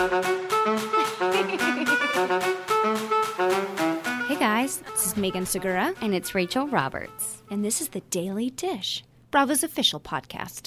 Hey guys, this is Megan Segura. And it's Rachel Roberts. And this is The Daily Dish, Bravo's official podcast.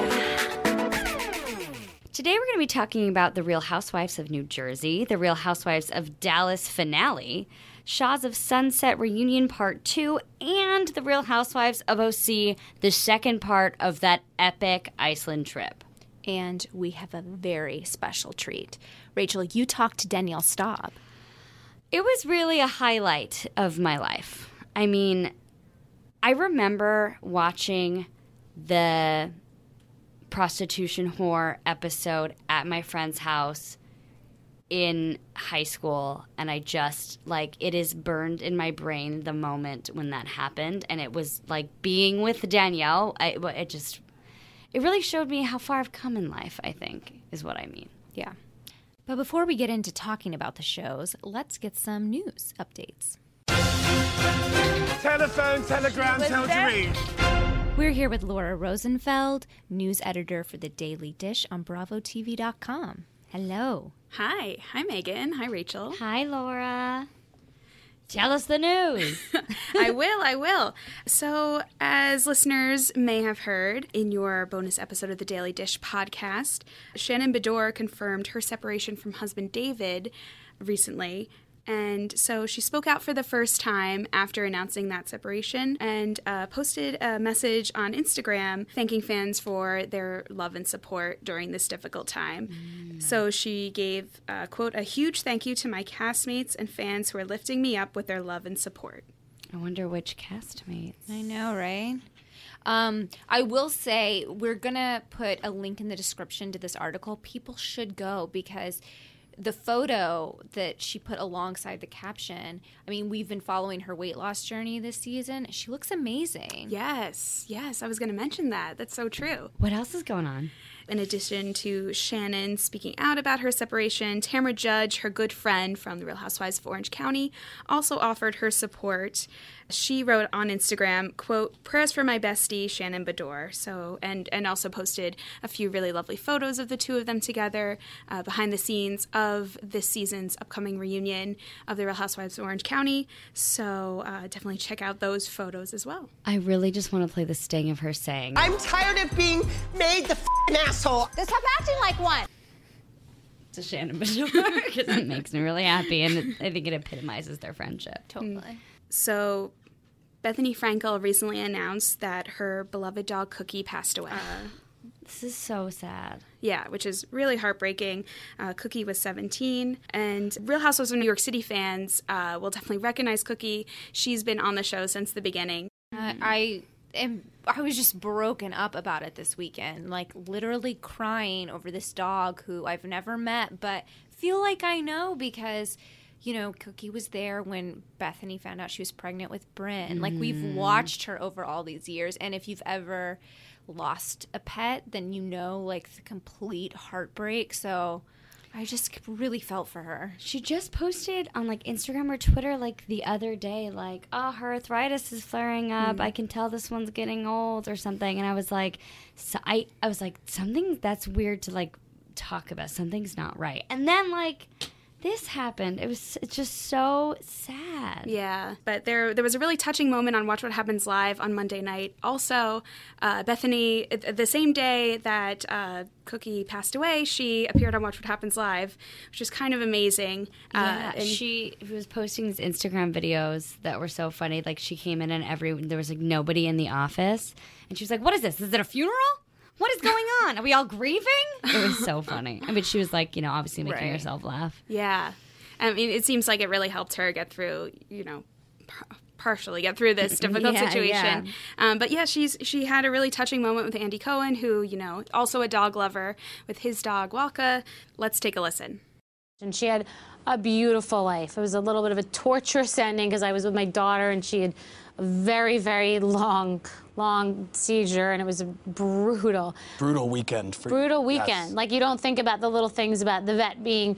Today we're going to be talking about The Real Housewives of New Jersey, The Real Housewives of Dallas finale, Shahs of Sunset Reunion Part 2, and The Real Housewives of OC, the second part of that epic Iceland trip. And we have a very special treat. Rachel, you talked to Danielle Staub. It was really a highlight of my life. I mean, I remember watching the prostitution whore episode at my friend's house in high school, and I just, like, it is burned in my brain the moment when that happened, and it was like being with Danielle. It really showed me how far I've come in life, I think, is what I mean. Yeah. But before we get into talking about the shows, let's get some news updates. Telephone, telegram, tell to read. We're here with Laura Rosenfeld, news editor for The Daily Dish on BravoTV.com. Hello. Hi. Hi, Megan. Hi, Rachel. Hi, Laura. Tell us the news. I will. So, as listeners may have heard in your bonus episode of the Daily Dish podcast, Shannon Beador confirmed her separation from husband David recently. And so she spoke out for the first time after announcing that separation and posted a message on Instagram thanking fans for their love and support during this difficult time. So she gave, quote, "a huge thank you to my castmates and fans who are lifting me up with their love and support." I wonder which castmates. I know, right? I will say we're going to put a link in the description to this article. People should go because the photo that she put alongside the caption, I mean, we've been following her weight loss journey this season. She looks amazing. Yes, I was going to mention that. That's so true. What else is going on? In addition to Shannon speaking out about her separation, Tamra Judge, her good friend from The Real Housewives of Orange County, also offered her support. She wrote on Instagram, quote, "prayers for my bestie, Shannon Beador." So, and also posted a few really lovely photos of the two of them together behind the scenes of this season's upcoming reunion of The Real Housewives of Orange County. So definitely check out those photos as well. I really just want to play the sting of her saying, I'm tired of being made the f***ing asshole. Then stop acting like one. to Shannon Beador, because it makes me really happy, and I think it epitomizes their friendship. Totally. So Bethany Frankel recently announced that her beloved dog Cookie passed away. This is so sad. Yeah, which is really heartbreaking. Cookie was 17, and Real Housewives of New York City fans will definitely recognize Cookie. She's been on the show since the beginning. I was just broken up about it this weekend, like literally crying over this dog who I've never met, but feel like I know because, you know, Cookie was there when Bethany found out she was pregnant with Brynn. Like, we've watched her over all these years, and if you've ever lost a pet, then you know, like, the complete heartbreak. So I just really felt for her. She just posted on, like, Instagram or Twitter, like, the other day, like, oh, her arthritis is flaring up. I can tell this one's getting old or something. And I was like, I was like, something that's weird to, like, talk about. Something's not right. And then, like, this happened. It's just so sad. Yeah, but there was a really touching moment on Watch What Happens Live on Monday night. Also, Bethany, the same day that Cookie passed away, she appeared on Watch What Happens Live, which is kind of amazing. And she was posting these Instagram videos that were so funny. Like, she came in and there was, like, nobody in the office. And she was like, what is this? Is it a funeral? What is going on? Are we all grieving? It was so funny. I mean, she was like, you know, obviously making herself laugh. Yeah. I mean, it seems like it really helped her get through, you know, partially get through this difficult situation. Yeah. But yeah, she had a really touching moment with Andy Cohen, who, you know, also a dog lover, with his dog Walka. Let's take a listen. And she had a beautiful life. It was a little bit of a torturous ending because I was with my daughter and she had a very, very long seizure, and it was a brutal weekend. Brutal weekend. Yes. Like, you don't think about the little things about the vet being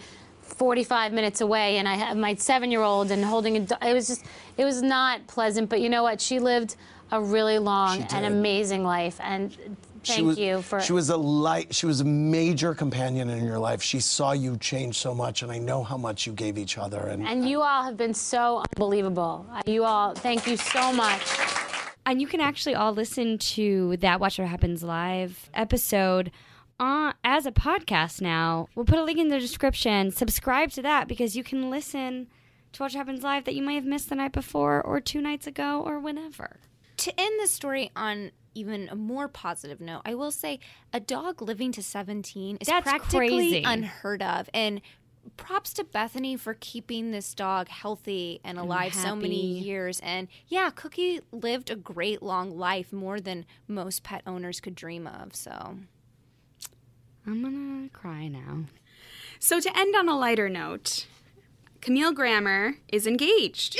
45 minutes away, and I have my 7-year-old and holding it was not pleasant, but you know what? She lived a really long and amazing life, and Thank you for. She was a light. She was a major companion in your life. She saw you change so much, and I know how much you gave each other. And you all have been so unbelievable. You all, thank you so much. And you can actually all listen to that Watch What Happens Live episode as a podcast now. We'll put a link in the description. Subscribe to that because you can listen to Watch What Happens Live that you might have missed the night before or 2 nights ago or whenever. To end the story on even a more positive note, I will say a dog living to 17 is That's practically crazy. unheard of. And props to Bethany for keeping this dog healthy and alive so many happy. years. And yeah, Cookie lived a great long life, more than most pet owners could dream of. So I'm going to cry now. So to end on a lighter note, Camille Grammer is engaged.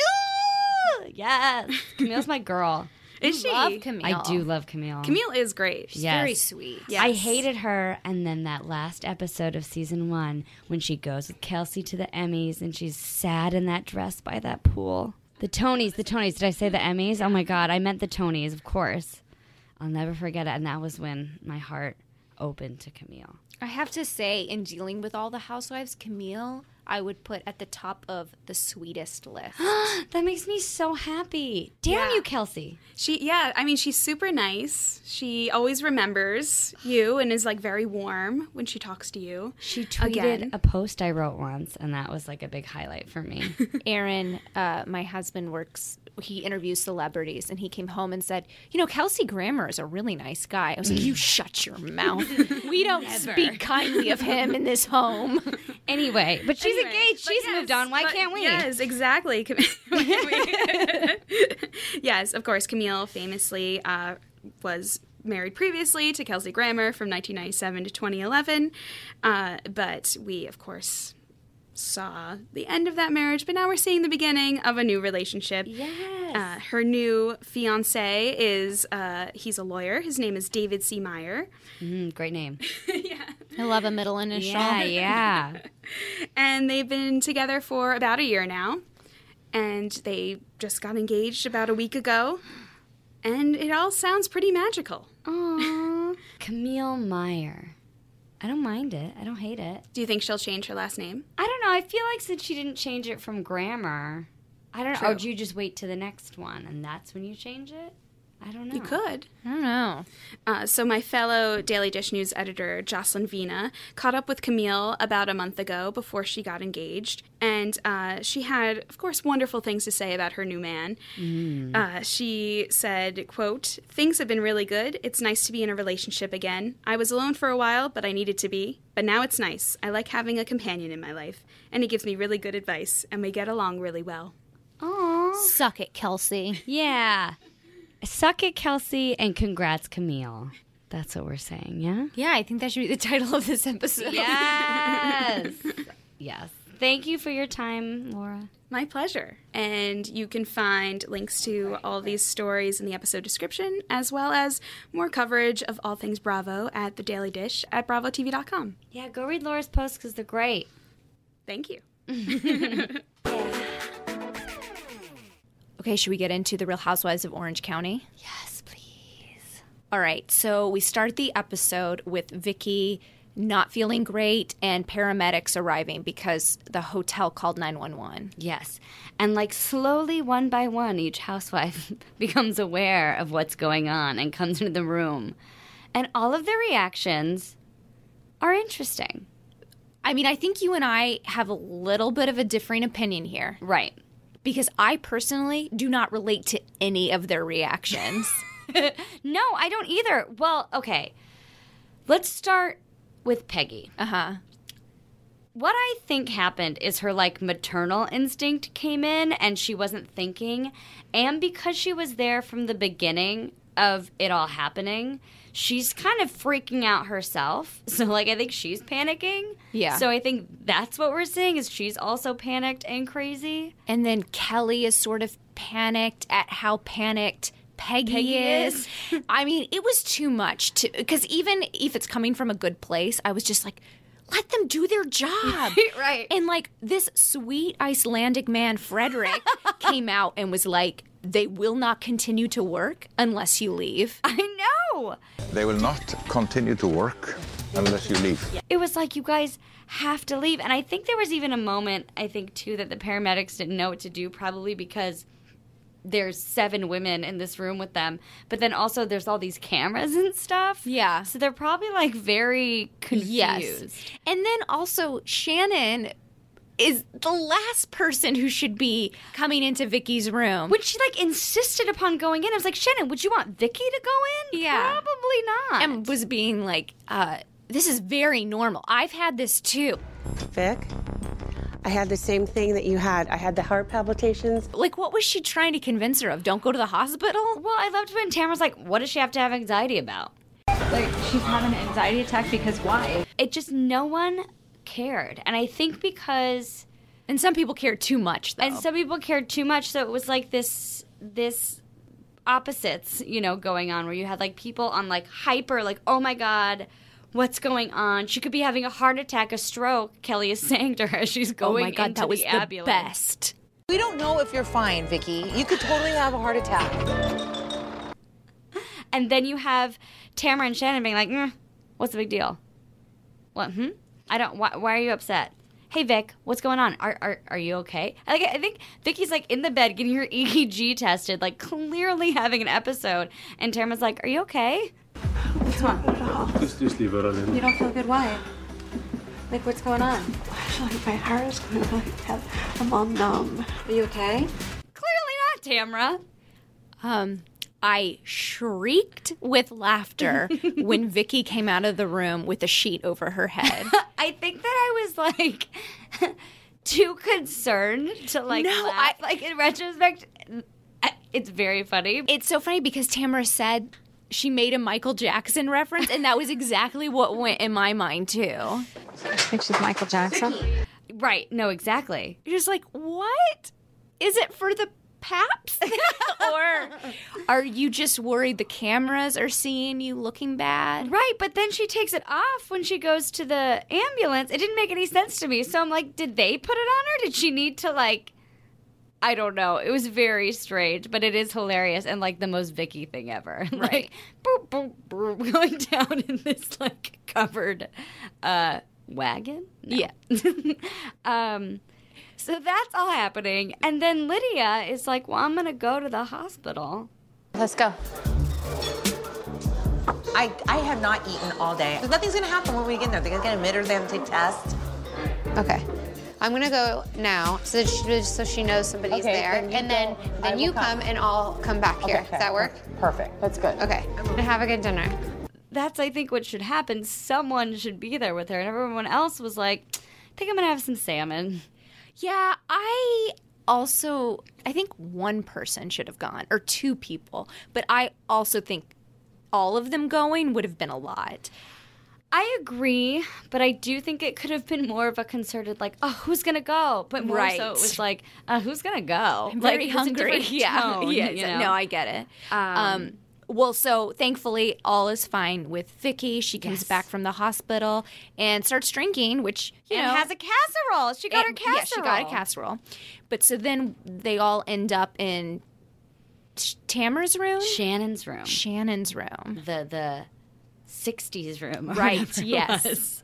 Yes. Camille's my girl. Is she? love Camille. I do love Camille. Camille is great. She's Yes. very sweet. Yes. I hated her, and then that last episode of season 1 when she goes with Kelsey to the Emmys and she's sad in that dress by that pool. The Tonys. Did I say the Emmys? Oh my God, I meant the Tonys, of course. I'll never forget it, and that was when my heart opened to Camille. I have to say, in dealing with all the housewives, Camille, I would put at the top of the sweetest list. That makes me so happy. Damn Yeah. you, Kelsey. She's super nice. She always remembers you and is like very warm when she talks to you. She tweeted Again. a post I wrote once, and that was like a big highlight for me. Aaron, my husband, he interviews celebrities, and he came home and said, Kelsey Grammer is a really nice guy. I was like, you shut your mouth. We don't speak kindly of him in this home. Anyway, but she's Anyway, engaged. but She's yes, moved on. Why but can't we? Yes, exactly. Why can't we? Yes, of course. Camille famously was married previously to Kelsey Grammer from 1997 to 2011. But we, of course, saw the end of that marriage. But now we're seeing the beginning of a new relationship. Yes. Her new fiance is, he's a lawyer. His name is David C. Meyer. Great name. I love a middle initial. Yeah. And they've been together for about a year now. And they just got engaged about a week ago. And it all sounds pretty magical. Aww. Camille Meyer. I don't mind it. I don't hate it. Do you think she'll change her last name? I don't know. I feel like since she didn't change it from Grammar, I don't know. True. Or do you just wait to the next one and that's when you change it? I don't know. You could. I don't know. So my fellow Daily Dish News editor, Jocelyn Vina, caught up with Camille about a month ago before she got engaged. And she had, of course, wonderful things to say about her new man. She said, quote, "Things have been really good. It's nice to be in a relationship again. I was alone for a while, but I needed to be. But now it's nice. I like having a companion in my life. And he gives me really good advice. And we get along really well." Aww. Suck it, Kelsey. Yeah. Suck it, Kelsey, and congrats, Camille. That's what we're saying, yeah? Yeah, I think that should be the title of this episode. Yes. Yes. Thank you for your time, Laura. My pleasure. And you can find links to all these stories in the episode description, as well as more coverage of all things Bravo at The Daily Dish at BravoTV.com. Yeah, go read Laura's posts because they're great. Thank you. Okay, should we get into the Real Housewives of Orange County? Yes, please. All right, so we start the episode with Vicky not feeling great and paramedics arriving because the hotel called 911. Yes. And like slowly, one by one, each housewife becomes aware of what's going on and comes into the room. And all of their reactions are interesting. I mean, I think you and I have a little bit of a differing opinion here. Right. Because I personally do not relate to any of their reactions. No, I don't either. Well, okay. Let's start with Peggy. Uh-huh. What I think happened is her, like, maternal instinct came in and she wasn't thinking. And because she was there from the beginning of it all happening, she's kind of freaking out herself. So, like, I think she's panicking. Yeah. So I think that's what we're seeing is she's also panicked and crazy. And then Kelly is sort of panicked at how panicked Peggy is. I mean, it was too much to, because even if it's coming from a good place, I was just like, let them do their job. Right. And like this sweet Icelandic man, Frederick, came out and was like, they will not continue to work unless you leave. I know. no. They will not continue to work unless you leave. It was like, you guys have to leave. And I think there was even a moment, I think, too, that the paramedics didn't know what to do, probably because there's 7 women in this room with them. But then also there's all these cameras and stuff. Yeah. So they're probably, like, very confused. Yes. And then also Shannon is the last person who should be coming into Vicky's room. When she, like, insisted upon going in, I was like, Shannon, would you want Vicky to go in? Yeah. Probably not. And was being like, this is very normal. I've had this too. Vic, I had the same thing that you had. I had the heart palpitations. Like, what was she trying to convince her of? Don't go to the hospital? Well, I loved when Tamara's like, what does she have to have anxiety about? Like, she's having an anxiety attack because why? It just, no one cared. And I think because... And some people cared too much, though. And some people cared too much, so it was like this opposites, you know, going on, where you had, like, people on, like, hyper, like, oh my God, what's going on? She could be having a heart attack, a stroke, Kelly is saying to her as she's going oh my God, into that was the the ambulance. best. We don't know if you're fine, Vicky. You could totally have a heart attack. And then you have Tamara and Shannon being like, what's the big deal? What, I don't, why are you upset? Hey, Vic, what's going on? Are you okay? Like, I think Vicky's, like, in the bed getting her EEG tested, like, clearly having an episode. And Tamara's like, are you okay? What's wrong? Just leave it alone. You don't feel good? Why? Like, what's going on? Actually, my heart is going to I'm all numb. Are you okay? Clearly not, Tamara. I shrieked with laughter when Vicky came out of the room with a sheet over her head. I think that I was, like, too concerned to, like, laugh. Like, in retrospect, it's very funny. It's so funny because Tamara said she made a Michael Jackson reference, and that was exactly what went in my mind, too. I think she's Michael Jackson. Right. No, exactly. You're just like, what? Is it for the paps? Or are you just worried the cameras are seeing you looking bad? Right, but then she takes it off when she goes to the ambulance. It didn't make any sense to me. So I'm like, did they put it on her? Did she need to, like, I don't know. It was very strange, but it is hilarious and, like, the most Vicky thing ever. Right. Like, boop, boop, boop, going down in this, like, covered wagon? No. Yeah. So that's all happening. And then Lydia is like, well, I'm going to go to the hospital. Let's go. I have not eaten all day. Nothing's going to happen when we get in there. They're going to get admitted. They have to take tests. Okay. I'm going to go now so she knows somebody's there. And then you come and I'll come back here. Does that work? Perfect. That's good. Okay. Have a good dinner. That's, I think, what should happen. Someone should be there with her. And everyone else was like, I think I'm going to have some salmon. Yeah, I think one person should have gone, or 2 people. But I also think all of them going would have been a lot. I agree, but I do think it could have been more of a concerted, like, oh, who's going to go? But more so it was like, who's going to go? I'm very like, hungry. Tone, yeah. you know? No, I get it. Well, so thankfully all is fine with Vicky. She comes back from the hospital and starts drinking, which, you know. has a casserole. She got her casserole. Yeah, she got a casserole. But so then they all end up in Tamara's room? Shannon's room. The 60s room. Right, yes.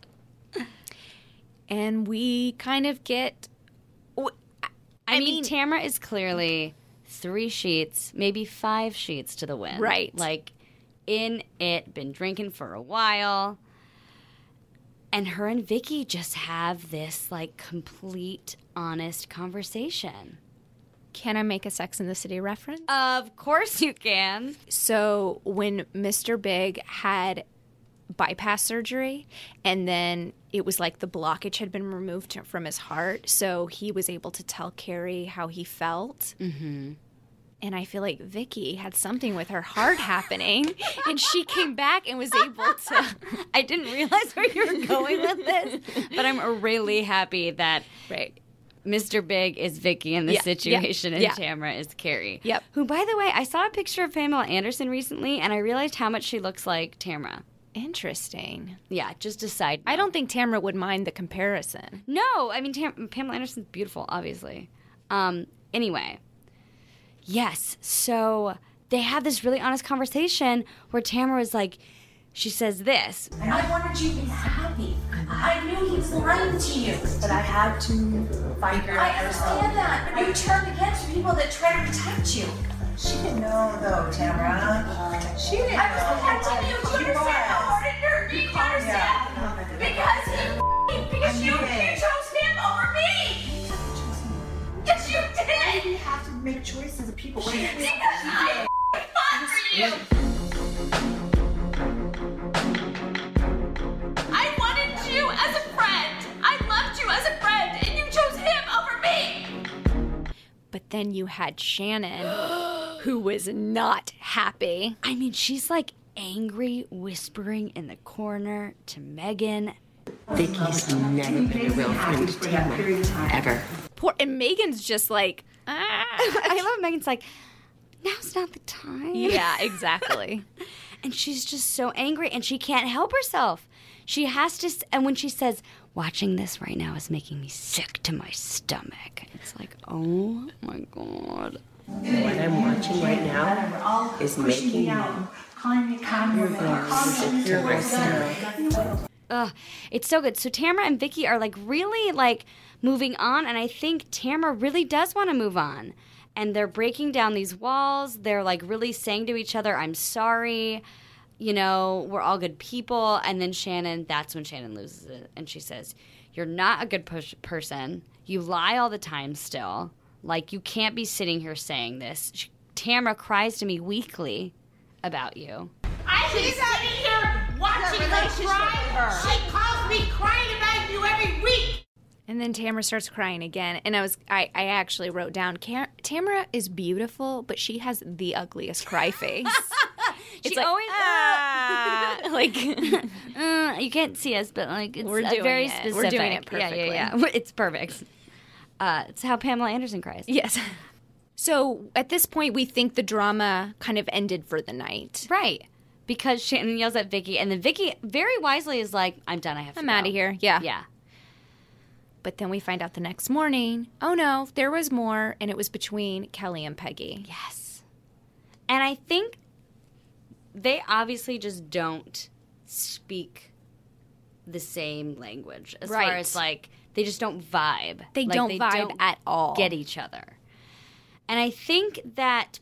And we kind of get... I mean, Tamara is clearly 3 sheets, maybe 5 sheets to the wind. Right. Like, in it, been drinking for a while. And her and Vicky just have this, like, complete, honest conversation. Can I make a Sex and the City reference? Of course you can. So when Mr. Big had bypass surgery, and then it was like the blockage had been removed from his heart, so he was able to tell Carrie how he felt. Mm-hmm. And I feel like Vicky had something with her heart happening, and she came back and was able to... I didn't realize where you were going with this, but I'm really happy that Mr. Big is Vicky in this situation, and Tamara is Carrie. Yep. Who, by the way, I saw a picture of Pamela Anderson recently, and I realized how much she looks like Tamara. Interesting. Yeah, just a side note. I don't think Tamara would mind the comparison. No, I mean, Pamela Anderson's beautiful, obviously. Anyway, yes, so they have this really honest conversation where Tamara was like, she says this. I wanted you to be happy. I knew he was lying to you. But I had to fight your I understand that, but you turned against people that try to protect you. She didn't know, though, Tamara. She didn't know. I was protecting you. Do you understand how hard it hurt me? Do you understand? Because you chose him over me. Yes, you did. You have to make choices of people. Because I fought for you. I wanted you as a friend. I loved you as a friend, and you chose him over me. But then you had Shannon, who was not happy. I mean, she's like angry, whispering in the corner to Megan. Vicky's never been a real friend to Tamara, ever. And Megan's just like, I love Megan's like, now's not the time. Yeah, exactly. And she's just so angry, and she can't help herself. She has to, and when she says, watching this right now is making me sick to my stomach, it's like, oh my God. What I'm watching right now is making me it's so good. So Tamara and Vicky are like really like moving on, and I think Tamara really does want to move on. And they're breaking down these walls. They're like really saying to each other, I'm sorry. You know, we're all good people. And then Shannon, that's when Shannon loses it. And she says, you're not a good person. You lie all the time still. Like, you can't be sitting here saying this. Tamara cries to me weekly about you. She's sitting here watching her cry. She calls me crying about you every week. And then Tamara starts crying again. And I actually wrote down, Tamara is beautiful, but she has the ugliest cry face. It's like, always like you can't see us, but like it's very specific. We're doing it perfectly. Yeah. It's perfect. It's how Pamela Anderson cries. Yes. So at this point, we think the drama kind of ended for the night, right? Because Shannon yells at Vicky, and then Vicky very wisely is like, "I'm done. I'm out of here." Yeah. Yeah. But then we find out the next morning, oh no, there was more, and it was between Kelly and Peggy. Yes. And I think they obviously just don't speak the same language as far as like they just don't vibe. They don't vibe at all. Get each other. And I think that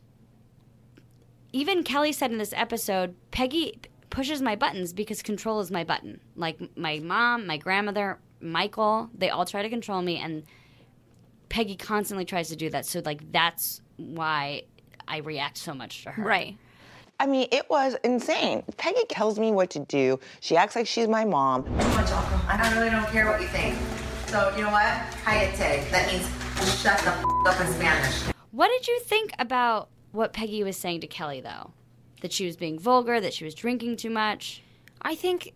even Kelly said in this episode, Peggy pushes my buttons because control is my button. Like my mom, my grandmother, Michael, they all try to control me, and Peggy constantly tries to do that. So like that's why I react so much to her. Right. I mean, it was insane. Peggy tells me what to do. She acts like she's my mom. I really don't care what you think. So, you know what? Cállate. That means shut the up in Spanish. What did you think about what Peggy was saying to Kelly, though? That she was being vulgar, that she was drinking too much? I think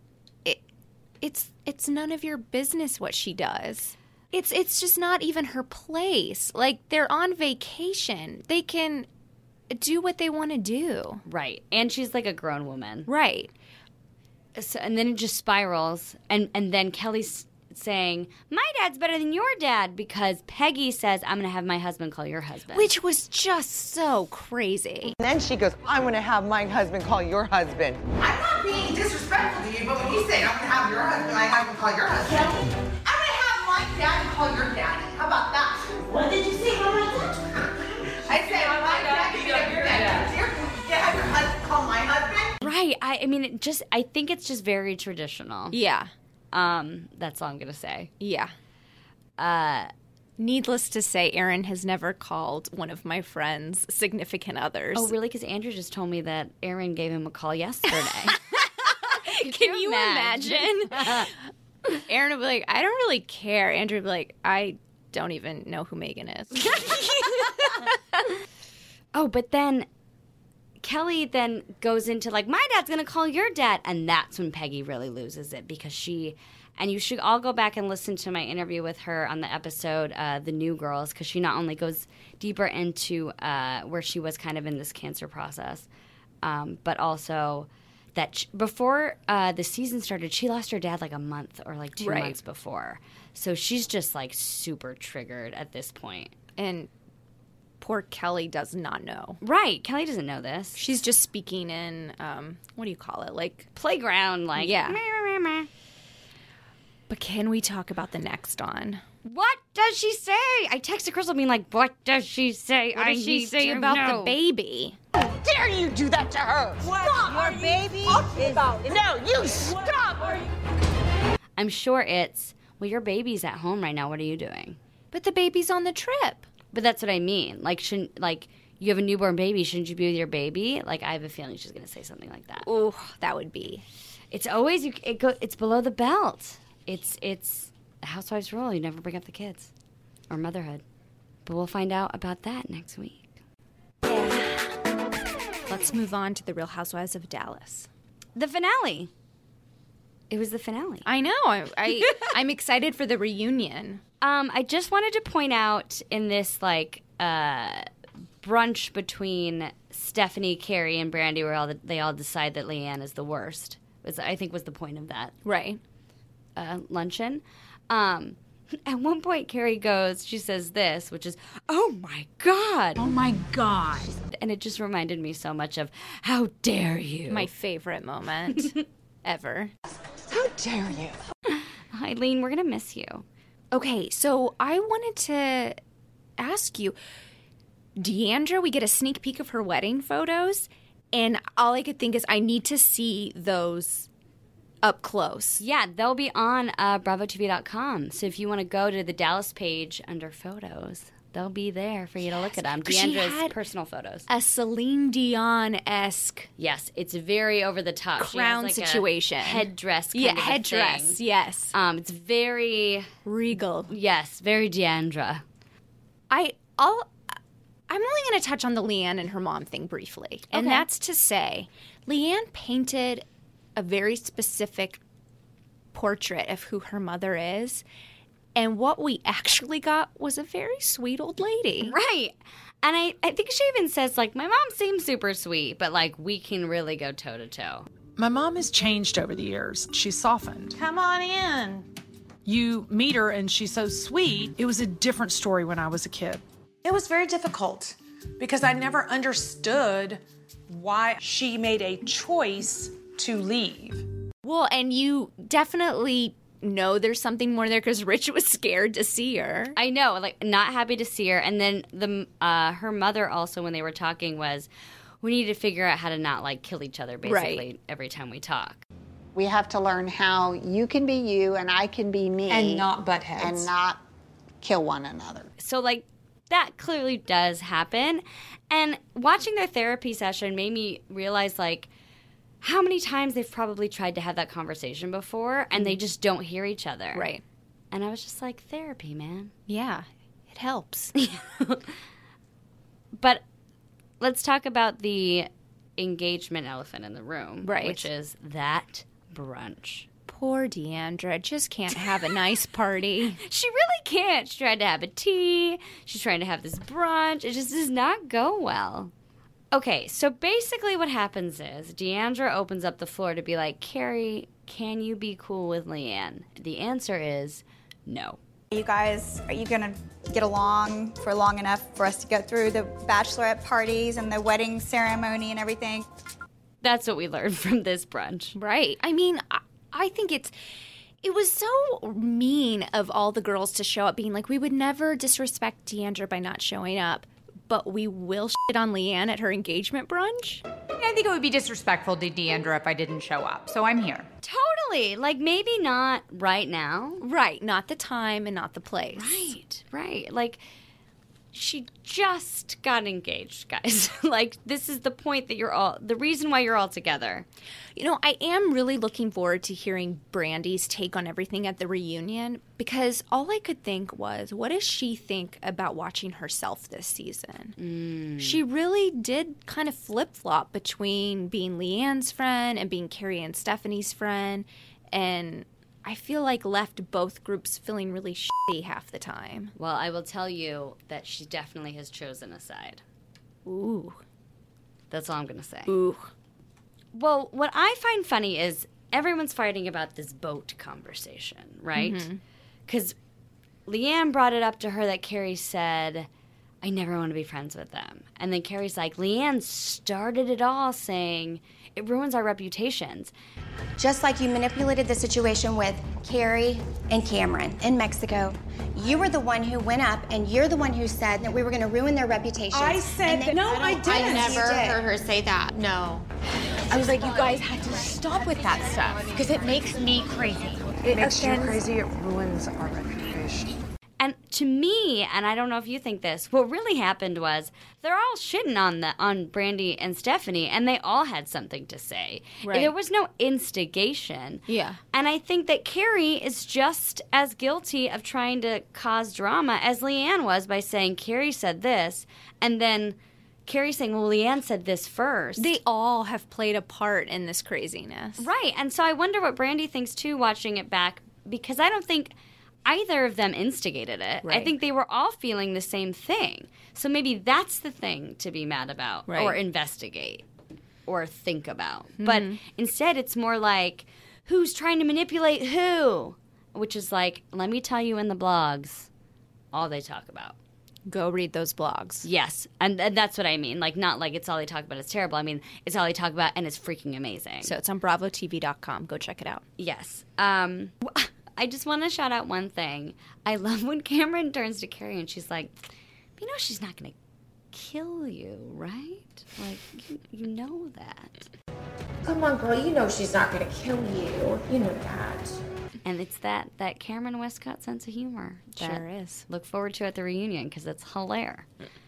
it's none of your business what she does. It's just not even her place. Like, they're on vacation. They can do what they want to do. Right. And she's like a grown woman. Right. So, and then it just spirals. And then Kelly's saying, my dad's better than your dad because Peggy says, I'm going to have my husband call your husband. Which was just so crazy. And then she goes, I'm going to have my husband call your husband. I'm not being disrespectful to you, but when you say I'm going to have your husband, my husband call your husband, I'm going to have my dad call your daddy. How about that? What did you say about my dad? I said my dad can be your dad. You have your husband call my husband? Right. I mean, I think it's just very traditional. Yeah. That's all I'm going to say. Yeah. Needless to say, Aaron has never called one of my friends' significant others. Oh, really? Because Andrew just told me that Aaron gave him a call yesterday. Can you imagine? Aaron would be like, I don't really care. Andrew would be like, I don't even know who Megan is. Oh, but then Kelly then goes into like, my dad's going to call your dad. And that's when Peggy really loses it because and you should all go back and listen to my interview with her on the episode, The New Girls, because she not only goes deeper into where she was kind of in this cancer process, but also that before the season started, she lost her dad like a month or like 2 months before. So she's just like super triggered at this point. And poor Kelly does not know. Right. Kelly doesn't know this. She's just speaking in, what do you call it? Like playground, like. Yeah. Meh, meh, meh. But can we talk about the next on? What does she say? I texted Crystal being like, what does she say? What does she say about the baby? How dare you do that to her? What? Your baby is... No, you stop! I'm sure it's, well, your baby's at home right now. What are you doing? But the baby's on the trip. But that's what I mean. Like, you have a newborn baby. Shouldn't you be with your baby? Like, I have a feeling she's going to say something like that. Ooh, that would be. It's always, it's below the belt. It's housewives rule. You never bring up the kids or motherhood. But we'll find out about that next week. Let's move on to the Real Housewives of Dallas. The finale. It was the finale. I know. I'm excited for the reunion. I just wanted to point out in this brunch between Stephanie, Carrie, and Brandy, where they all decide that Leanne is the worst. I think was the point of that. Right. Luncheon. At one point, Carrie goes, she says this, which is, oh my God. Oh my God. And it just reminded me so much of, how dare you? My favorite moment ever. How dare you? Eileen, we're going to miss you. Okay, so I wanted to ask you, Deandra, we get a sneak peek of her wedding photos, and all I could think is I need to see those up close. Yeah, they'll be on BravoTV.com. So if you want to go to the Dallas page under photos, they'll be there for you to look at them. Deandra's personal photos. A Celine Dion-esque. Yes, it's very over the top. Crown situation. Headdress kind of a headdress, thing. yes. It's very regal. Yes, very Deandra. I'm only going to touch on the Leanne and her mom thing briefly. And that's to say, Leanne painted a very specific portrait of who her mother is. And what we actually got was a very sweet old lady. Right. And I think she even says, my mom seems super sweet, but, we can really go toe-to-toe. My mom has changed over the years. She's softened. Come on in. You meet her and she's so sweet. It was a different story when I was a kid. It was very difficult because I never understood why she made a choice to leave. Well, and you definitely know there's something more there because Rich was scared to see her. I know, not happy to see her. And then her mother also, when they were talking, was, we need to figure out how to not, kill each other, basically, every time we talk. We have to learn how you can be you and I can be me. And not butt heads. And not kill one another. So, that clearly does happen. And watching their therapy session made me realize, how many times they've probably tried to have that conversation before and they just don't hear each other. Right. And I was just like, therapy, man. Yeah, it helps. But let's talk about the engagement elephant in the room. Right. Which is that brunch. Poor Deandra just can't have a nice party. She really can't. She tried to have a tea. She's trying to have this brunch. It just does not go well. Okay, so basically what happens is Deandra opens up the floor to be like, Carrie, can you be cool with Leanne? The answer is no. You guys, are you going to get along for long enough for us to go through the bachelorette parties and the wedding ceremony and everything? That's what we learned from this brunch. Right. I mean, I think it was so mean of all the girls to show up being like, we would never disrespect Deandra by not showing up, but we will shit on Leanne at her engagement brunch? I think it would be disrespectful to Deandra if I didn't show up, so I'm here. Totally. Maybe not right now. Right. Not the time and not the place. Right. She just got engaged, guys. This is the point that the reason why you're all together. You know, I am really looking forward to hearing Brandy's take on everything at the reunion because all I could think was, what does she think about watching herself this season? She really did kind of flip-flop between being Leanne's friend and being Carrie and Stephanie's friend, and I feel like left both groups feeling really shitty half the time. Well, I will tell you that she definitely has chosen a side. Ooh. That's all I'm going to say. Ooh. Well, what I find funny is everyone's fighting about this boat conversation, right? Because Leanne brought it up to her that Carrie said, I never want to be friends with them. And then Carrie's like, Leanne started it all saying it ruins our reputations. Just like you manipulated the situation with Carrie and Cameron in Mexico, you were the one who went up and you're the one who said that we were going to ruin their reputations. I said that. No, I didn't. I never heard her say that. No. I was like, you guys had to stop with that stuff because it makes me crazy. It makes you crazy, it ruins our reputation. And to me, and I don't know if you think this, what really happened was they're all shitting on Brandi and Stephanie, and they all had something to say. Right. There was no instigation. Yeah. And I think that Carrie is just as guilty of trying to cause drama as Leanne was by saying Carrie said this, and then Carrie saying, well, Leanne said this first. They all have played a part in this craziness. Right. And so I wonder what Brandi thinks, too, watching it back, because I don't think either of them instigated it. Right. I think they were all feeling the same thing. So maybe that's the thing to be mad about or investigate or think about. Mm-hmm. But instead, it's more like, who's trying to manipulate who? Which is like, let me tell you in the blogs, all they talk about. Go read those blogs. Yes. And that's what I mean. Like, not like it's all they talk about, it's terrible. I mean, it's all they talk about, and it's freaking amazing. So it's on BravoTV.com. Go check it out. Yes. I just want to shout out one thing. I love when Cameron turns to Carrie and she's like, you know she's not going to kill you, right? Like, you know that. Come on, girl, you know she's not going to kill you. You know that. And it's that Cameron Westcott sense of humor. Sure is. Look forward to at the reunion because it's hilarious.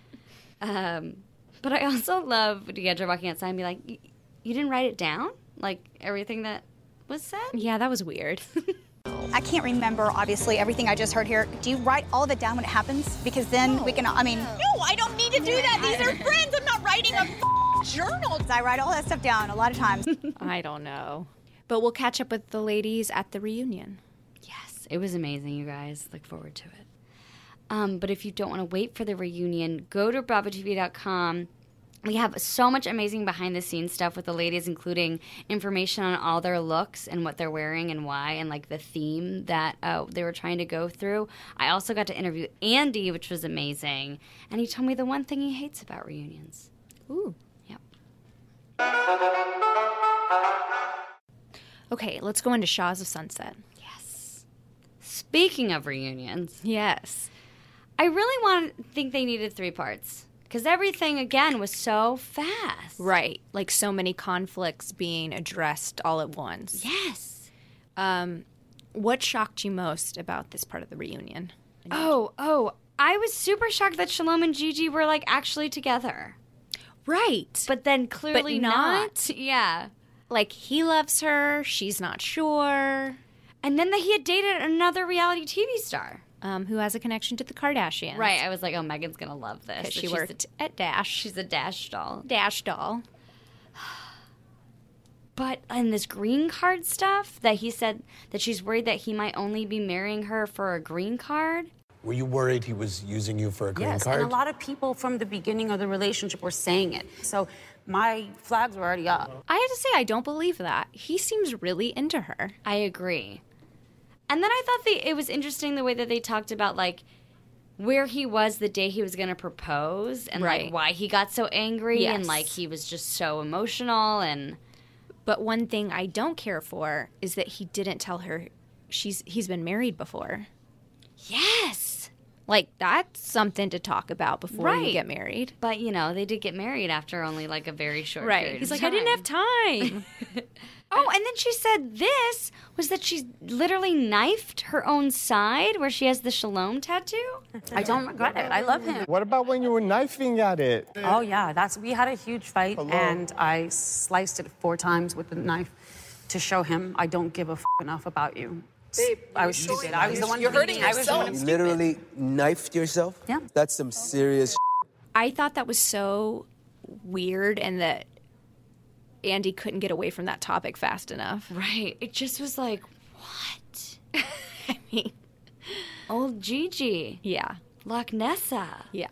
But I also love Deandra walking outside and be like, you didn't write it down? Like, everything that was said? Yeah, that was weird. I can't remember, obviously, everything I just heard here. Do you write all of it down when it happens? Because then we can, I mean... No, I don't need to do that. These are friends. I'm not writing a journal. I write all that stuff down a lot of times. I don't know. But we'll catch up with the ladies at the reunion. Yes, it was amazing, you guys. Look forward to it. But if you don't want to wait for the reunion, go to BravoTV.com. We have so much amazing behind-the-scenes stuff with the ladies, including information on all their looks and what they're wearing and why, and, like, the theme that they were trying to go through. I also got to interview Andy, which was amazing, and he told me the one thing he hates about reunions. Ooh. Yep. Okay, let's go into Shahs of Sunset. Yes. Speaking of reunions. Yes. I really think they needed 3 parts. Because everything, again, was so fast. Right. Like so many conflicts being addressed all at once. Yes. What shocked you most about this part of the reunion? Oh, I was super shocked that Shalom and Gigi were, like, actually together. Right. But then clearly not. Yeah. Like, he loves her, she's not sure. And then that he had dated another reality TV star. Who has a connection to the Kardashians. Right. I was like, oh, Megan's going to love this. Because she worked at Dash. She's a Dash doll. Dash doll. But in this green card stuff, that he said that she's worried that he might only be marrying her for a green card. Were you worried he was using you for a green card? Yes, and a lot of people from the beginning of the relationship were saying it. So my flags were already up. I have to say, I don't believe that. He seems really into her. I agree. And then I thought it was interesting the way that they talked about, like, where he was the day he was going to propose and, like, why he got so angry and, like, he was just so emotional and... But one thing I don't care for is that he didn't tell her he's been married before. Yes! Like, that's something to talk about before you get married. But, you know, they did get married after only, like, a very short period He's of like, time. I didn't have time. Oh, and then she said this was that she literally knifed her own side where she has the Shalom tattoo. I don't regret it. I love him. What about when you were knifing at it? Oh, yeah. We had a huge fight, and I sliced it 4 times with the knife to show him I don't give a enough about you. Babe, I was stupid. I was the one you're hurting yourself. You literally knifed yourself? Yeah. That's some serious I thought that was so weird and that Andy couldn't get away from that topic fast enough. Right. It just was like, what? I mean, old Gigi. Yeah. Loch Nessa. Yeah.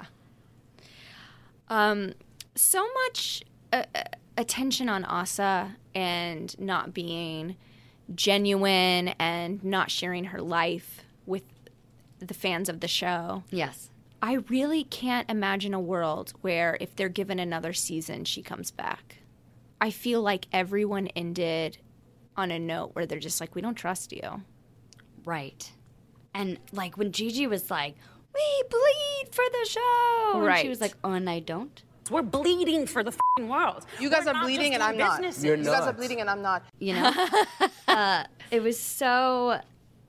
So much attention on Asa and not being genuine and not sharing her life with the fans of the show. Yes. I really can't imagine a world where if they're given another season, she comes back. I feel like everyone ended on a note where they're just like, we don't trust you. Right. And like when Gigi was like, we bleed for the show. Right. And she was like, oh, and I don't. We're bleeding for the f***ing world. You guys are bleeding and I'm not. You're You guys are not. bleeding and I'm not. You know? It was so...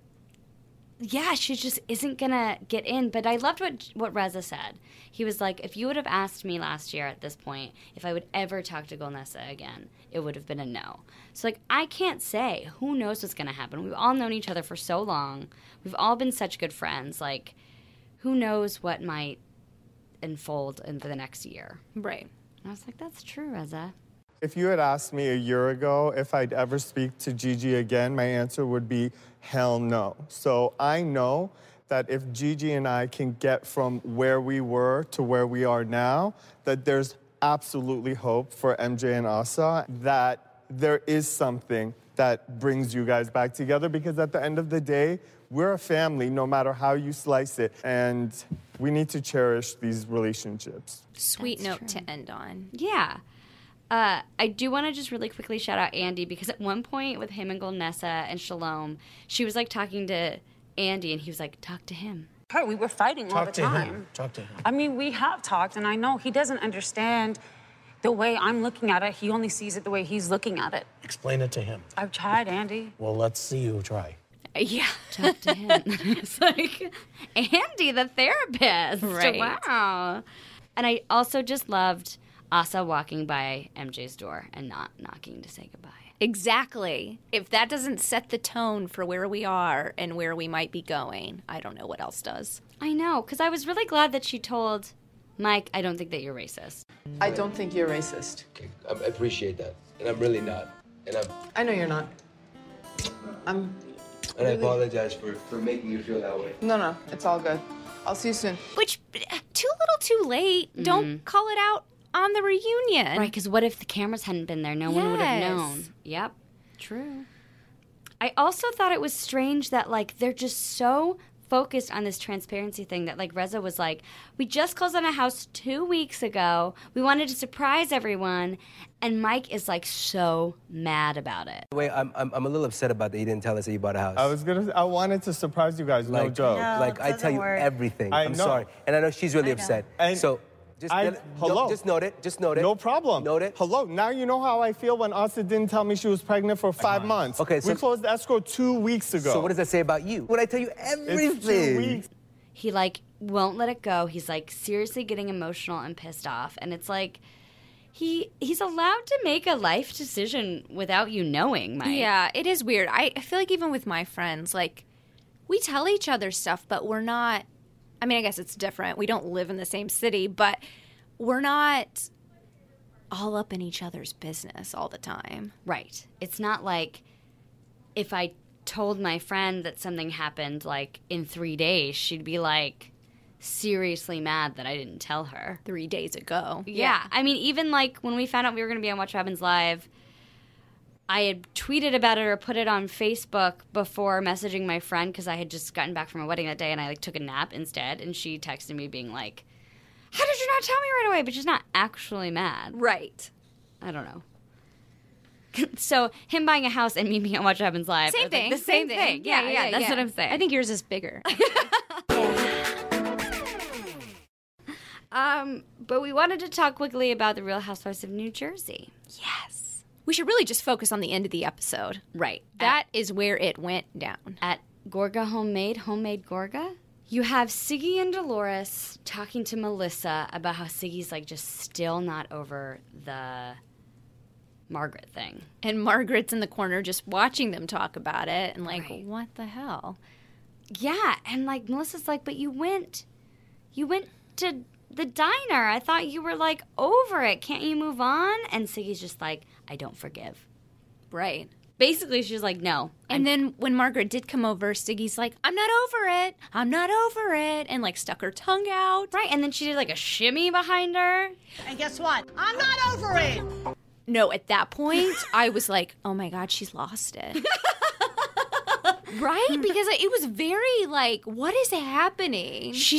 Yeah, she just isn't going to get in. But I loved what Reza said. He was like, if you would have asked me last year at this point if I would ever talk to Golnesa again, it would have been a no. So, like, I can't say. Who knows what's going to happen? We've all known each other for so long. We've all been such good friends. Like, who knows what might unfold in the next year. Right. And I was like, that's true, Reza. If you had asked me a year ago if I'd ever speak to Gigi again, my answer would be hell no. So I know that if Gigi and I can get from where we were to where we are now, that there's absolutely hope for MJ and Asa, that there is something that brings you guys back together, because at the end of the day, we're a family no matter how you slice it, and we need to cherish these relationships. Sweet note to end on. Yeah. I do want to just really quickly shout out Andy, because at one point with him and Golnesa and Shalom, she was like talking to Andy and he was like, talk to him. We were fighting all the time. Talk to him. I mean, we have talked, and I know he doesn't understand the way I'm looking at it. He only sees it the way he's looking at it. Explain it to him. I've tried, Andy. Well, let's see you try. Yeah. Talk to him. It's like, Andy, the therapist. Right. Wow. And I also just loved Asa walking by MJ's door and not knocking to say goodbye. Exactly. If that doesn't set the tone for where we are and where we might be going, I don't know what else does. I know, because I was really glad that she told Mike, I don't think that you're racist. I don't think you're racist. Okay, I appreciate that, and I'm really not. And I know you're not. and I apologize for making you feel that way. No, it's all good. I'll see you soon. Which, too little too late. Don't call it out on the reunion. Right, because what if the cameras hadn't been there? No one would have Yes. known. Yep, true. I also thought it was strange that, like, they're just so focused on this transparency thing that, like, Reza was like, we just closed on a house 2 weeks ago. We wanted to surprise everyone. And Mike is, like, so mad about it. Wait, I'm a little upset about that you didn't tell us that you bought a house. I wanted to surprise you guys, no joke. I tell you everything. I'm sorry. And I know she's really upset. And so hello. Just note it. Just note it. No problem. Note it. Hello. Now you know how I feel when Asa didn't tell me she was pregnant for 5 months. Okay, so we closed escrow 2 weeks ago. So what does that say about you? When I tell you everything. It's 2 weeks. He, like, won't let it go. He's, like, seriously getting emotional and pissed off. And it's like, he's allowed to make a life decision without you knowing, Mike. Yeah, it is weird. I feel like even with my friends, like, we tell each other stuff, but we're not, I mean, I guess it's different. We don't live in the same city, but we're not all up in each other's business all the time. Right. It's not like if I told my friend that something happened, like, in 3 days, she'd be, like, seriously mad that I didn't tell her. 3 days ago. Yeah. I mean, even, like, when we found out we were going to be on Watch What Happens Live, I had tweeted about it or put it on Facebook before messaging my friend because I had just gotten back from a wedding that day and I, like, took a nap instead. And she texted me being like, how did you not tell me right away? But she's not actually mad. Right. I don't know. So him buying a house and me being on Watch What Happens Live. Same thing. Like the same thing. Yeah, that's what I'm saying. I think yours is bigger. But we wanted to talk quickly about the Real Housewives of New Jersey. Yes. We should really just focus on the end of the episode. Right. That is where it went down. At Gorga Homemade Gorga. You have Siggy and Dolores talking to Melissa about how Siggy's, like, just still not over the Margaret thing. And Margaret's in the corner just watching them talk about it and like, what the hell? Yeah, and, like, Melissa's like, but you went to the diner. I thought you were, like, over it. Can't you move on? And Siggy's just like, I don't forgive. Right. Basically, she's like, no. And then when Margaret did come over, Siggy's like, I'm not over it. I'm not over it. And, like, stuck her tongue out. Right, and then she did, like, a shimmy behind her. And guess what? I'm not over it. No, at that point, I was like, oh, my God, she's lost it. Right? Because it was very like, what is happening? She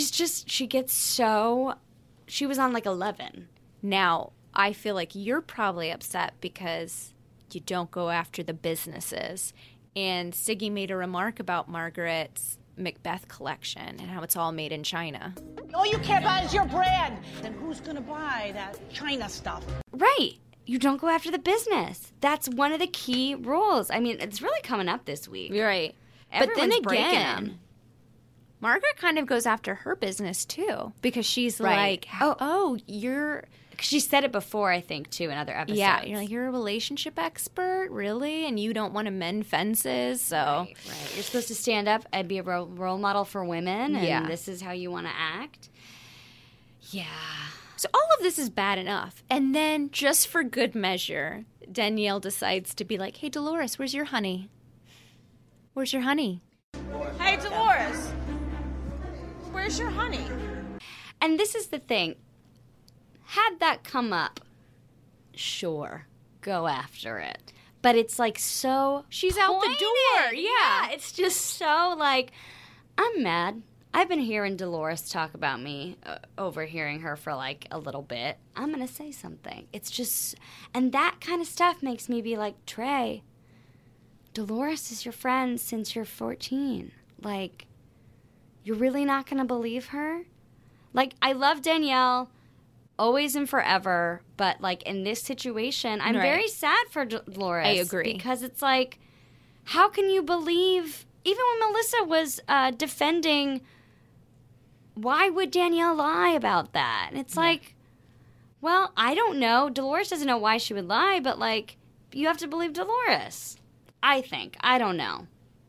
was on like 11. Now, I feel like you're probably upset because you don't go after the businesses. And Siggy made a remark about Margaret's Macbeth collection and how it's all made in China. All you care about is your brand. Then who's gonna buy that China stuff? Right. You don't go after the business. That's one of the key rules. I mean, it's really coming up this week. You're right. Everyone's but then breaking again, them. Margaret kind of goes after her business too because she's Right. like, oh, you're... She said it before, I think, too, in other episodes. Yeah, you're like, you're a relationship expert, really? And you don't want to mend fences, so... Right. You're supposed to stand up and be a role model for women, and Yeah. this is how you want to act. Yeah. So all of this is bad enough. And then, just for good measure, Danielle decides to be like, hey, Dolores, where's your honey? Where's your honey? Hey, Dolores. Where's your honey? And this is the thing. Had that come up, sure, go after it. But it's like so She's out the pointed. door, Yeah, it's just so like, I'm mad. I've been hearing Dolores talk about me, overhearing her for like a little bit. I'm going to say something. It's just, and that kind of stuff makes me be like, Trey, Dolores is your friend since you're 14. Like, you're really not going to believe her? Like, I love Danielle always and forever, but like in this situation, I'm Right. very sad for Dolores. I agree. Because it's like, how can you believe, even when Melissa was defending, why would Danielle lie about that? And it's like, well, I don't know. Dolores doesn't know why she would lie, but like, you have to believe Dolores. I think. I don't know.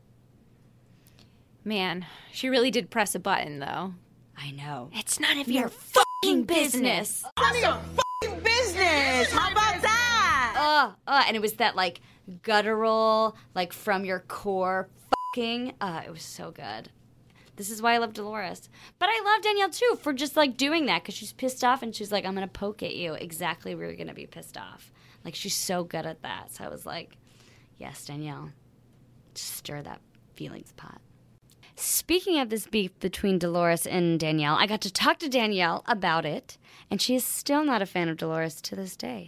Man, she really did press a button, though. I know. It's none of your fucking business. None of your fucking business. How about that? And it was that like guttural, like from your core fucking. It was so good. This is why I love Dolores. But I love Danielle too for just like doing that because she's pissed off and she's like, I'm going to poke at you exactly where you're going to be pissed off. Like she's so good at that. So I was like, yes, Danielle, just stir that feelings pot. Speaking of this beef between Dolores and Danielle, I got to talk to Danielle about it, and she is still not a fan of Dolores to this day.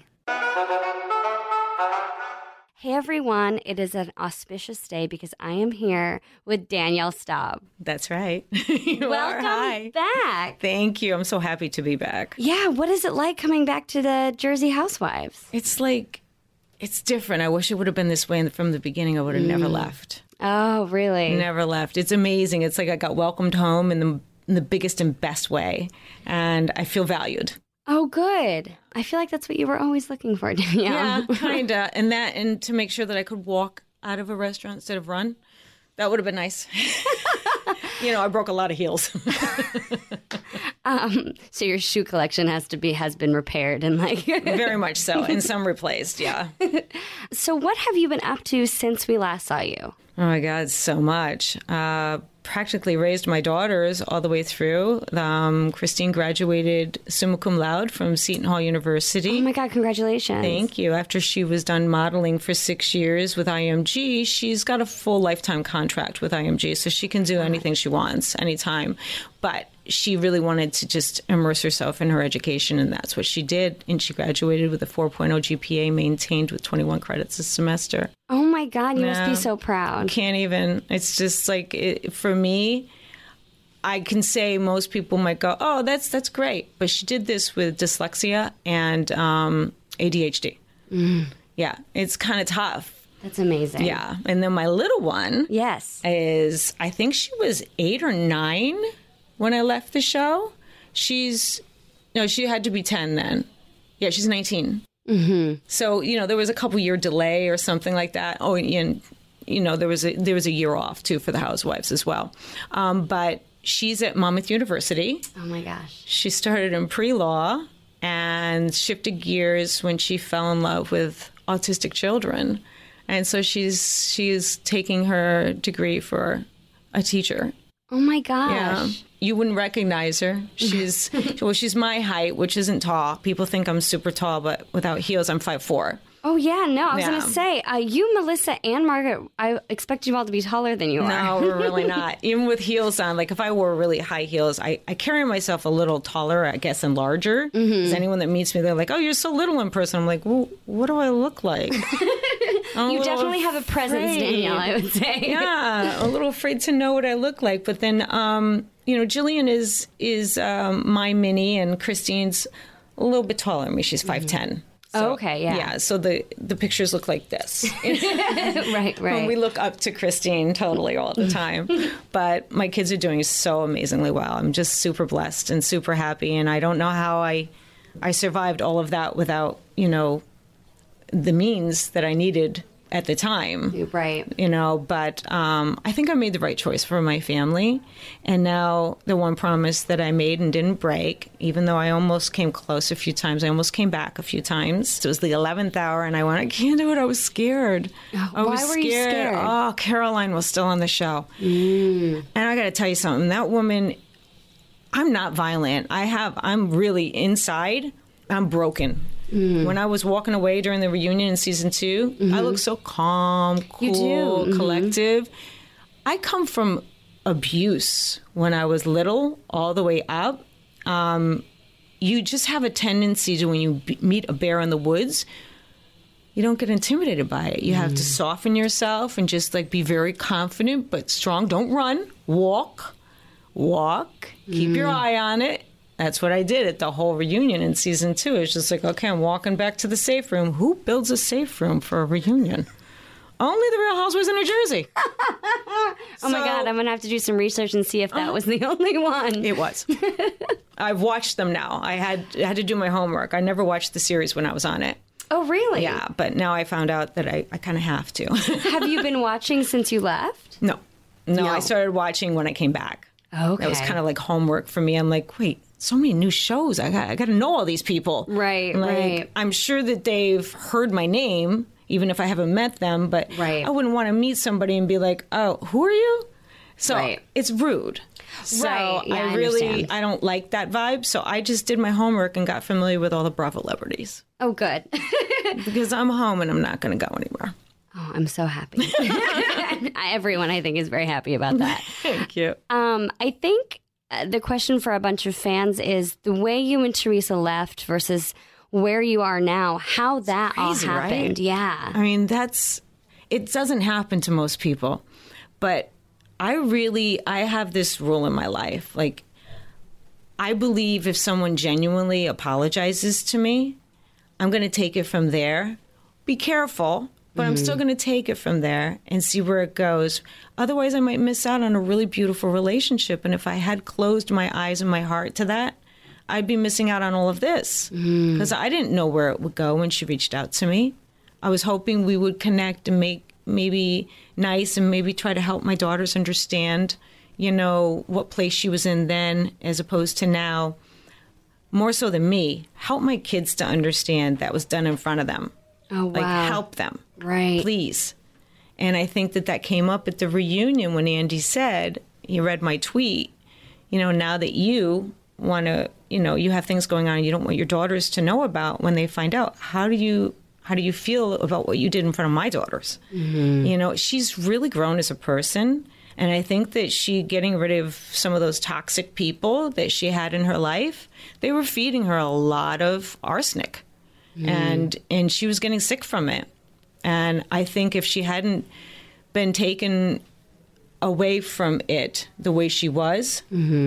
Hey everyone, it is an auspicious day because I am here with Danielle Staub. That's right. You Welcome Hi. back. Thank you. I'm so happy to be back. Yeah, what is it like coming back to the Jersey Housewives? It's like, it's different. I wish it would have been this way from the beginning. I would have never left. Oh, really? Never left. It's amazing. It's like I got welcomed home in the biggest and best way, and I feel valued. Oh, good. I feel like that's what you were always looking for, Danielle. Yeah, kind of. And to make sure that I could walk out of a restaurant instead of run, that would have been nice. I broke a lot of heels. So your shoe collection has been repaired and like very much so, and some replaced. Yeah. So what have you been up to since we last saw you? Oh my God, so much. Practically raised my daughters all the way through. Christine graduated summa cum laude from Seton Hall University. Oh my God, congratulations. Thank you. After she was done modeling for 6 years with IMG, she's got a full lifetime contract with IMG, so she can do anything she wants, anytime. But she really wanted to just immerse herself in her education, and that's what she did. And she graduated with a 4.0 GPA, maintained with 21 credits a semester. Oh my God, you must be so proud. Can't even. It's just like, for me, I can say most people might go, oh, that's great. But she did this with dyslexia and ADHD. Yeah, it's kind of tough. That's amazing. Yeah. And then my little one is, I think she was 8 or 9 when I left the show. She had to be 10 then. Yeah, she's 19. Mm-hmm. So, there was a couple year delay or something like that. Oh, and, there was a year off, too, for the housewives as well. But she's at Monmouth University. Oh, my gosh. She started in pre-law and shifted gears when she fell in love with autistic children. And so she's taking her degree for a teacher. Oh, my gosh. Yeah. You wouldn't recognize her. She's my height, which isn't tall. People think I'm super tall, but without heels, I'm 5'4". Oh, yeah, no, I was Yeah. going to say, you, Melissa, and Margaret, I expect you all to be taller than you are. No, we're really not. Even with heels on, like if I wore really high heels, I carry myself a little taller, I guess, and larger. Because anyone that meets me, they're like, oh, you're so little in person. I'm like, well, what do I look like? You definitely have a presence, Danielle, I would say. Yeah, a little afraid to know what I look like. But then, Jillian is my mini, and Christine's a little bit taller than me. She's 5'10". So, okay, yeah. Yeah, so the pictures look like this. Right. When we look up to Christine totally all the time. But my kids are doing so amazingly well. I'm just super blessed and super happy. And I don't know how I survived all of that without, the means that I needed at the time. Right. But I think I made the right choice for my family. And now the one promise that I made and didn't break, even though I almost came close a few times, I almost came back a few times. It was the 11th hour and I went, I can't do it. I was scared. Why were you scared? Oh, Caroline was still on the show. And I got to tell you something. That woman, I'm not violent. I'm really inside. I'm broken. When I was walking away during the reunion in season 2, I look so calm, cool, collective. I come from abuse when I was little all the way up. You just have a tendency to, when you meet a bear in the woods, you don't get intimidated by it. You have to soften yourself and just be very confident but strong. Don't run. Walk. Keep your eye on it. That's what I did at the whole reunion in season 2. It's just okay, I'm walking back to the safe room. Who builds a safe room for a reunion? Only the Real Housewives of New Jersey. Oh my God, I'm going to have to do some research and see if that was the only one. It was. I've watched them now. I had to do my homework. I never watched the series when I was on it. Oh, really? Yeah, but now I found out that I kind of have to. Have you been watching since you left? No, I started watching when I came back. Okay. That was kind of like homework for me. I'm like, wait, so many new shows. I got to know all these people. Right. I'm sure that they've heard my name, even if I haven't met them, but I wouldn't want to meet somebody and be like, oh, who are you? So it's rude. So I don't like that vibe. So I just did my homework and got familiar with all the Bravo celebrities. Oh, good. Because I'm home and I'm not going to go anywhere. Oh, I'm so happy. Everyone, I think, is very happy about that. Thank you. I think the question for a bunch of fans is the way you and Teresa left versus where you are now, how that crazy, all happened. Right? Yeah. I mean, it doesn't happen to most people. But I have this rule in my life. I believe if someone genuinely apologizes to me, I'm going to take it from there. Be careful. But I'm still going to take it from there and see where it goes. Otherwise, I might miss out on a really beautiful relationship. And if I had closed my eyes and my heart to that, I'd be missing out on all of this. Because I didn't know where it would go when she reached out to me. I was hoping we would connect and make maybe nice and maybe try to help my daughters understand, what place she was in then as opposed to now. More so than me, help my kids to understand that was done in front of them. Oh, wow. Help them. Right. Please. And I think that came up at the reunion when Andy said, he read my tweet, now that you want to, you have things going on and you don't want your daughters to know about when they find out, how do you feel about what you did in front of my daughters? She's really grown as a person. And I think that she getting rid of some of those toxic people that she had in her life, they were feeding her a lot of arsenic. And she was getting sick from it. And I think if she hadn't been taken away from it the way she was,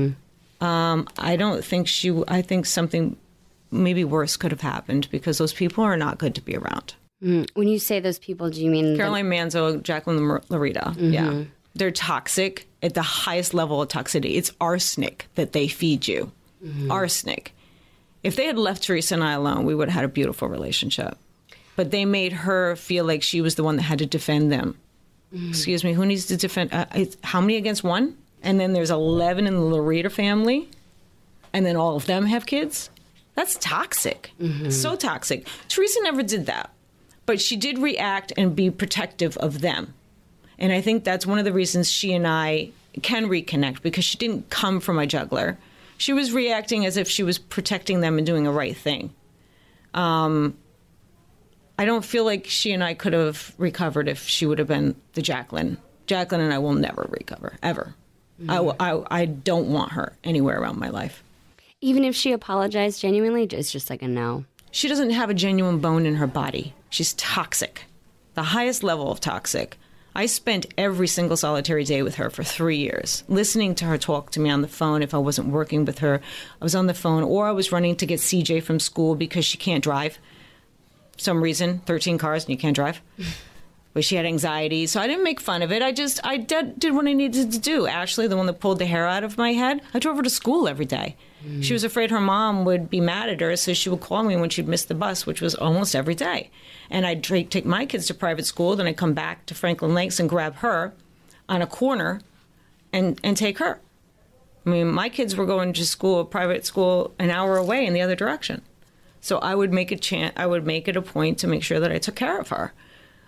I don't think I think something maybe worse could have happened because those people are not good to be around. When you say those people, do you mean Caroline Manzo, Jacqueline Larita? Yeah. They're toxic at the highest level of toxicity. It's arsenic that they feed you. Arsenic. If they had left Teresa and I alone, we would have had a beautiful relationship. But they made her feel like she was the one that had to defend them. Excuse me, who needs to defend? How many against one? And then there's 11 in the Larita family. And then all of them have kids? That's toxic. So toxic. Teresa never did that. But she did react and be protective of them. And I think that's one of the reasons she and I can reconnect, because she didn't come from a juggler. She was reacting as if she was protecting them and doing the right thing. I don't feel like she and I could have recovered if she would have been the Jacqueline. Jacqueline and I will never recover, ever. I don't want her anywhere around my life. Even if she apologized genuinely, it's just like a no. She doesn't have a genuine bone in her body. She's toxic. The highest level of toxic. I spent every single solitary day with her for 3 years, listening to her talk to me on the phone. If I wasn't working with her, I was on the phone, or I was running to get CJ from school because she can't drive. For some reason, 13 cars and you can't drive. But she had anxiety, so I didn't make fun of it. I did what I needed to do. Ashley, the one that pulled the hair out of my head, I drove her to school every day. She was afraid her mom would be mad at her, so she would call me when she'd miss the bus, which was almost every day. And I'd take my kids to private school, then I'd come back to Franklin Lakes and grab her on a corner and take her. I mean, my kids were going to school, private school, an hour away in the other direction. So I would make it a point to make sure that I took care of her.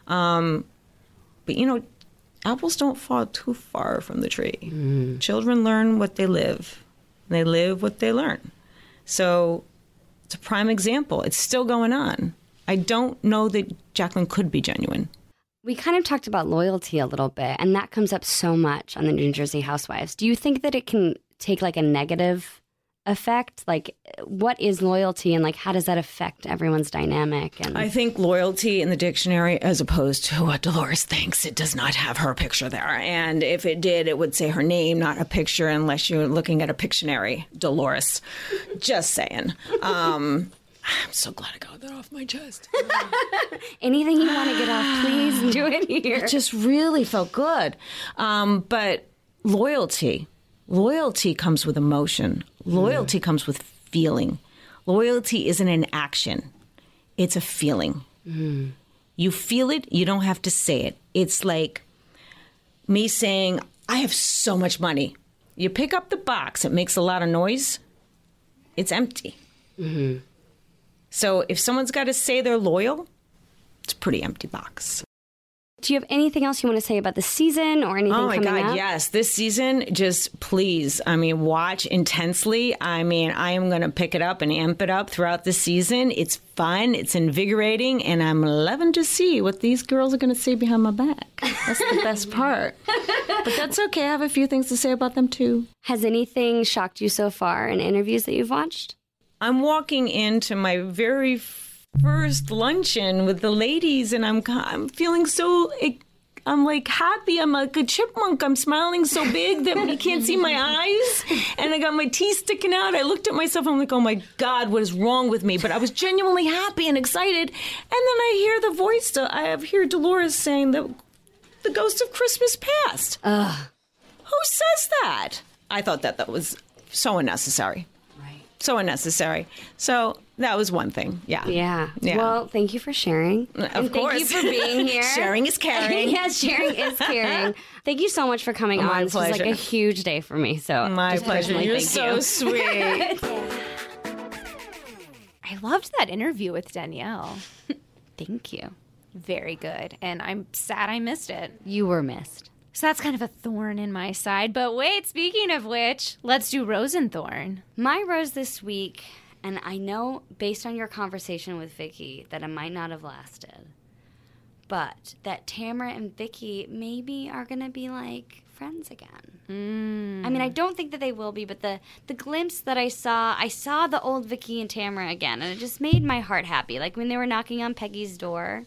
But, you know, apples don't fall too far from the tree. Children learn what they live. They live what they learn. So it's a prime example. It's still going on. I don't know that Jacqueline could be genuine. We kind of talked about loyalty a little bit, and that comes up so much on the New Jersey Housewives. Do you think that it can take like a negative effect? Like, what is loyalty, and like how does that affect everyone's dynamic? And I think loyalty in the dictionary, as opposed to what Dolores thinks, it does not have her picture there. And if it did, it would say her name, not a picture, unless you're looking at a Pictionary. Dolores. Just saying. I'm so glad I got that off my chest. Anything you want to get off, please do it here. It just really felt good. But loyalty comes with emotion. Loyalty comes with feeling. Loyalty isn't an action. It's a feeling. You feel it. You don't have to say it. It's like me saying, I have so much money. You pick up the box. It makes a lot of noise. It's empty. So if someone's got to say they're loyal, it's a pretty empty box. Do you have anything else you want to say about the season or anything coming up? Oh, my God, yes. This season, just please, watch intensely. I am going to pick it up and amp it up throughout the season. It's fun. It's invigorating. And I'm loving to see what these girls are going to say behind my back. That's the best part. But that's okay. I have a few things to say about them, too. Has anything shocked you so far in interviews that you've watched? I'm walking into my very first luncheon with the ladies, and I'm feeling so, I'm like happy. I'm like a chipmunk. I'm smiling so big that you can't see my eyes, and I got my teeth sticking out. I looked at myself. I'm like, oh my God, what is wrong with me? But I was genuinely happy and excited. And then I hear the voice. I hear Dolores saying that the ghost of Christmas past. Who says that? I thought that was so unnecessary. So unnecessary. So that was one thing. Yeah. Well, thank you for sharing. Of course. Thank you for being here. Sharing is caring. Yes, sharing is caring. Thank you so much for coming on. This was like a huge day for me. So my pleasure. You're so sweet. I loved that interview with Danielle. Thank you. Very good. And I'm sad I missed it. You were missed. So that's kind of a thorn in my side. But wait, speaking of which, let's do Rose and Thorn. My rose this week, and I know based on your conversation with Vicky that it might not have lasted, but that Tamara and Vicky maybe are going to be like friends again. I don't think that they will be, but the glimpse that I saw the old Vicky and Tamara again, and it just made my heart happy. Like when they were knocking on Peggy's door.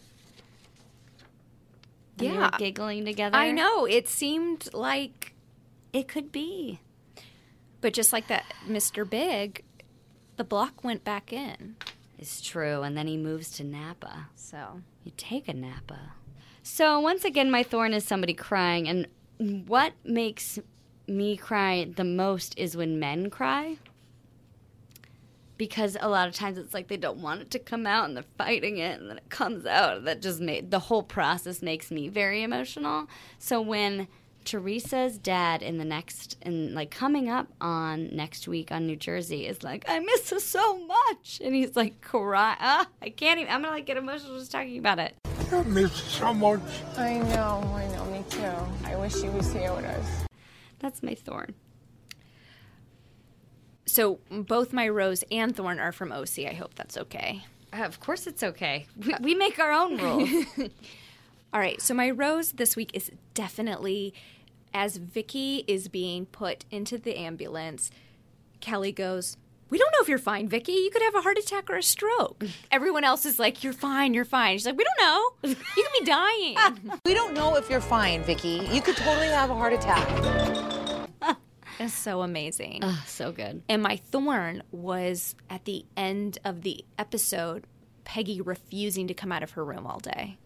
And they were giggling together. I know. It seemed like it could be. But just like that Mr. Big, the block went back in. It's true. And then he moves to Napa. So you take a Napa. So once again, my thorn is somebody crying. And what makes me cry the most is when men cry. Because a lot of times it's like they don't want it to come out and they're fighting it and then it comes out. That just the whole process makes me very emotional. So when Teresa's dad coming up on next week on New Jersey is like, I miss her so much. And he's like, cry. I can't even, I'm going to get emotional just talking about it. I miss her so much. I know, me too. I wish she was here with us. That's my thorn. So both my rose and thorn are from OC. I hope that's okay. Of course it's okay. We make our own rules. All right, so my rose this week is definitely as Vicky is being put into the ambulance, Kelly goes, "We don't know if you're fine, Vicky. You could have a heart attack or a stroke." Everyone else is like, "You're fine, you're fine." She's like, "We don't know. You could be dying." We don't know if you're fine, Vicky. You could totally have a heart attack. It's so amazing. So good. And my thorn was at the end of the episode, Peggy refusing to come out of her room all day.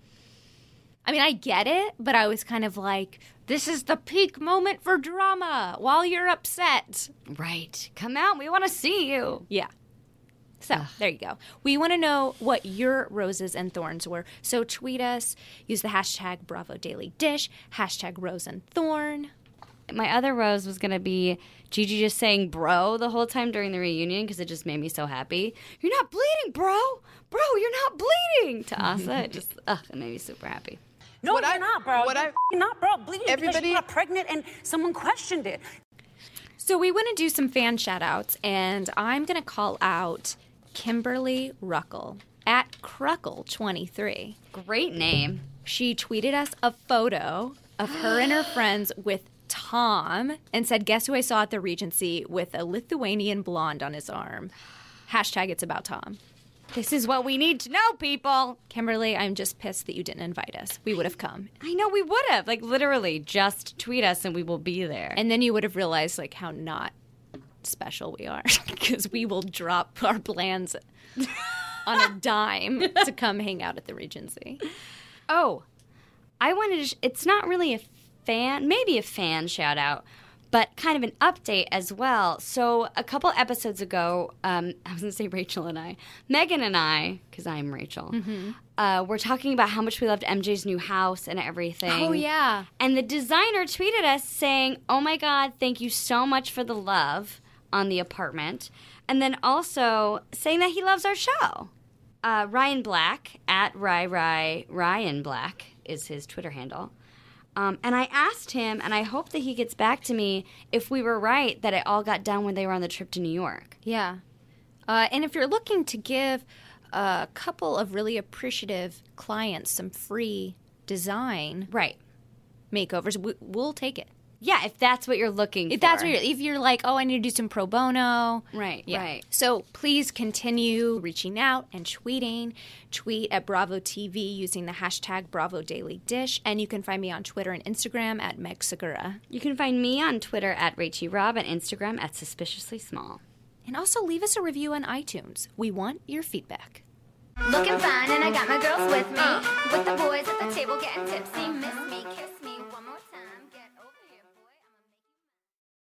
I mean, I get it, but I was kind of like, this is the peak moment for drama while you're upset. Right. Come out. We want to see you. Yeah. So, there you go. We want to know what your roses and thorns were. So tweet us. Use the hashtag BravoDailyDish, hashtag Rose and Thorn. My other rose was going to be Gigi just saying bro the whole time during the reunion because it just made me so happy. "You're not bleeding, bro. Bro, you're not bleeding." To Asa, it made me super happy. No, you're not, bro. You're not, bro. Bleeding because you got pregnant and someone questioned it. So we want to do some fan shout-outs, and I'm going to call out Kimberly Ruckle at Cruckle23. Great name. She tweeted us a photo of her and her friends with Tom and said, "Guess who I saw at the Regency with a Lithuanian blonde on his arm." Hashtag it's about Tom. This is what we need to know, people. Kimberly, I'm just pissed that you didn't invite us. We would have come. I know we would have. Like, literally, just tweet us and we will be there. And then you would have realized, like, how not special we are. Because we will drop our plans on a dime to come hang out at the Regency. Oh, I wanted to... it's not really a fan... maybe a fan shout-out, but kind of an update as well. So a couple episodes ago, I was going to say Rachel and I, Megan and I, because I'm Rachel, we're talking about how much we loved MJ's new house and everything. Oh, yeah. And the designer tweeted us saying, "Oh my God, thank you so much for the love on the apartment." And then also saying that he loves our show. Ryan Black, at Ryan Black is his Twitter handle. And I asked him, and I hope that he gets back to me, if we were right that it all got done when they were on the trip to New York. Yeah. And if you're looking to give a couple of really appreciative clients some free design makeovers, we'll take it. Yeah, if that's what you're looking for. If you're like, oh, I need to do some pro bono. Right. So please continue reaching out and tweeting. Tweet at Bravo TV using the hashtag BravoDailyDish. And you can find me on Twitter and Instagram at Meg Segura. You can find me on Twitter at Rachie Rob and Instagram at Suspiciously Small. And also leave us a review on iTunes. We want your feedback. Looking fine and I got my girls with me. With the boys at the table getting tipsy. Miss me, kiss